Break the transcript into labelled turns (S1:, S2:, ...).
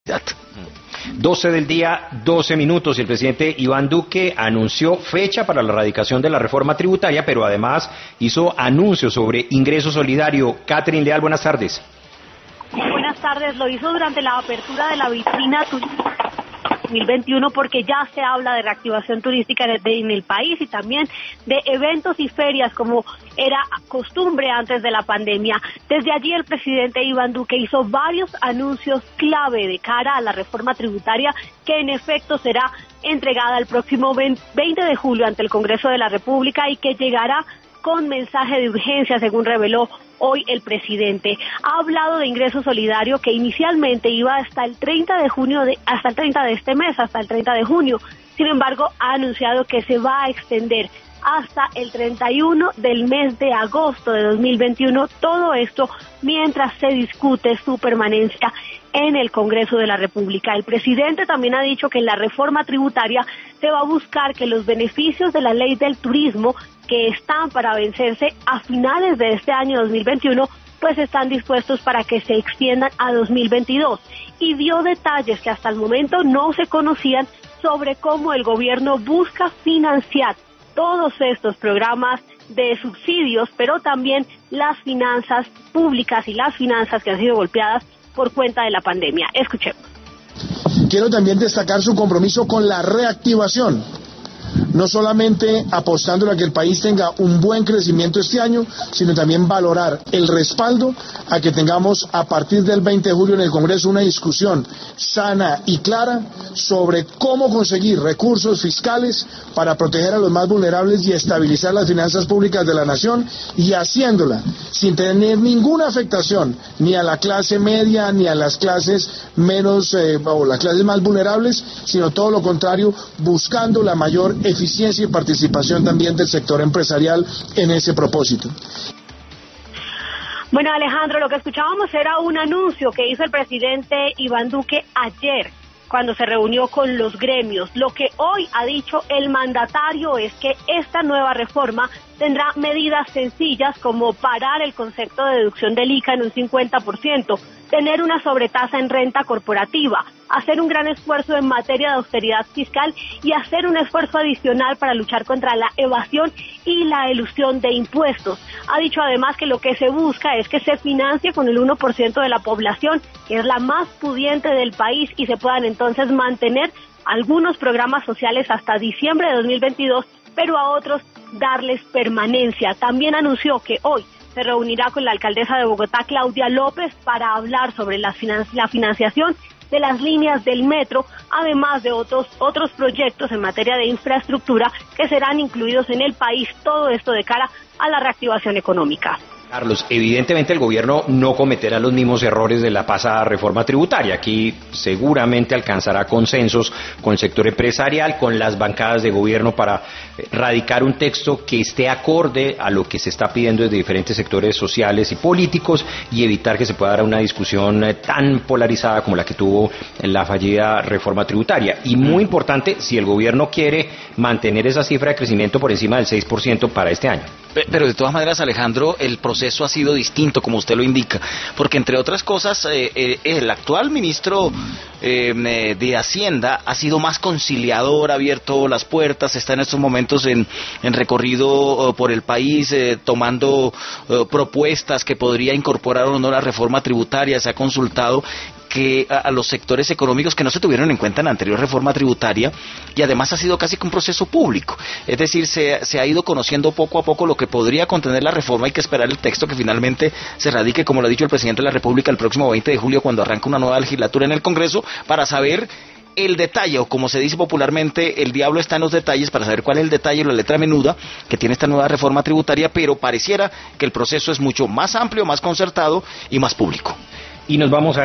S1: 12 del día, 12 minutos, y el presidente Iván Duque anunció fecha para la erradicación de la reforma tributaria, pero además hizo anuncios sobre ingreso solidario. Catherine Leal, buenas tardes.
S2: Buenas tardes, lo hizo durante la apertura de la vitrina turística 2021 porque ya se habla de reactivación turística en el país y también de eventos y ferias como era costumbre antes de la pandemia. Desde allí el presidente Iván Duque hizo varios anuncios clave de cara a la reforma tributaria que en efecto será entregada el próximo 20 de julio ante el Congreso de la República y que llegará con mensaje de urgencia, según reveló hoy el presidente. Ha hablado de ingreso solidario que inicialmente iba hasta el 30 de junio, hasta el 30 de este mes, hasta el 30 de junio. Sin embargo, ha anunciado que se va a extender hasta el 31 del mes de agosto de 2021. Todo esto mientras se discute su permanencia en el Congreso de la República. El presidente también ha dicho que en la reforma tributaria se va a buscar que los beneficios de la ley del turismo que están para vencerse a finales de este año 2021, pues están dispuestos para que se extiendan a 2022. Y dio detalles que hasta el momento no se conocían sobre cómo el gobierno busca financiar todos estos programas de subsidios, pero también las finanzas públicas y las finanzas que han sido golpeadas por cuenta de la pandemia. Escuchemos.
S3: Quiero también destacar su compromiso con la reactivación, no solamente apostando a que el país tenga un buen crecimiento este año, sino también valorar el respaldo a que tengamos a partir del 20 de julio en el Congreso una discusión sana y clara sobre cómo conseguir recursos fiscales para proteger a los más vulnerables y estabilizar las finanzas públicas de la nación, y haciéndola sin tener ninguna afectación ni a la clase media ni a las clases menos o las clases más vulnerables, sino todo lo contrario, buscando la mayor eficiencia y participación también del sector empresarial en ese propósito.
S2: Bueno, Alejandro, lo que escuchábamos era un anuncio que hizo el presidente Iván Duque ayer cuando se reunió con los gremios. Lo que hoy ha dicho el mandatario es que esta nueva reforma tendrá medidas sencillas como parar el concepto de deducción del ICA en un 50%, tener una sobretasa en renta corporativa, hacer un gran esfuerzo en materia de austeridad fiscal y hacer un esfuerzo adicional para luchar contra la evasión y la elusión de impuestos. Ha dicho además que lo que se busca es que se financie con el 1% de la población, que es la más pudiente del país, y se puedan entonces mantener algunos programas sociales hasta diciembre de 2022, pero a otros darles permanencia. También anunció que hoy se reunirá con la alcaldesa de Bogotá, Claudia López, para hablar sobre la financiación de las líneas del metro, además de otros proyectos en materia de infraestructura que serán incluidos en el país. Todo esto de cara a la reactivación económica.
S1: Carlos, evidentemente el gobierno no cometerá los mismos errores de la pasada reforma tributaria. Aquí seguramente alcanzará consensos con el sector empresarial, con las bancadas de gobierno para radicar un texto que esté acorde a lo que se está pidiendo desde diferentes sectores sociales y políticos y evitar que se pueda dar una discusión tan polarizada como la que tuvo en la fallida reforma tributaria. Y muy importante, si el gobierno quiere mantener esa cifra de crecimiento por encima del 6% para este año.
S4: Pero de todas maneras, Alejandro, el proceso ha sido distinto, como usted lo indica, porque entre otras cosas, el actual ministro de Hacienda ha sido más conciliador, ha abierto las puertas, está en estos momentos en recorrido por el país, tomando propuestas que podría incorporar o no la reforma tributaria. Se ha consultado que a los sectores económicos que no se tuvieron en cuenta en la anterior reforma tributaria, y además ha sido casi que un proceso público, es decir, se ha ido conociendo poco a poco lo que podría contener la reforma. Hay que esperar el texto que finalmente se radique, como lo ha dicho el presidente de la República, el próximo 20 de julio, cuando arranca una nueva legislatura en el Congreso, para saber el detalle, o como se dice popularmente, el diablo está en los detalles, para saber cuál es el detalle o la letra menuda que tiene esta nueva reforma tributaria, pero pareciera que el proceso es mucho más amplio, más concertado y más público.
S1: Y nos vamos a